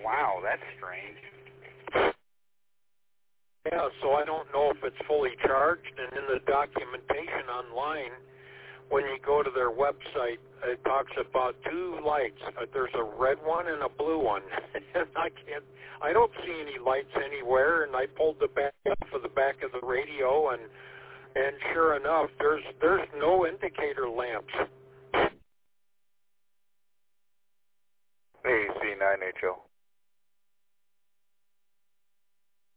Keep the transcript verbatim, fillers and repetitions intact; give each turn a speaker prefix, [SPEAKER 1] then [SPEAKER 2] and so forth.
[SPEAKER 1] Wow, that's strange.
[SPEAKER 2] Yeah, so I don't know if it's fully charged, and in the documentation online, when you go to their website, it talks about two lights. Uh, there's a red one and a blue one, and I can't, I don't see any lights anywhere, and I pulled the back off of the back of the radio, and and sure enough, there's there's no indicator lamps.
[SPEAKER 3] A C nine H L.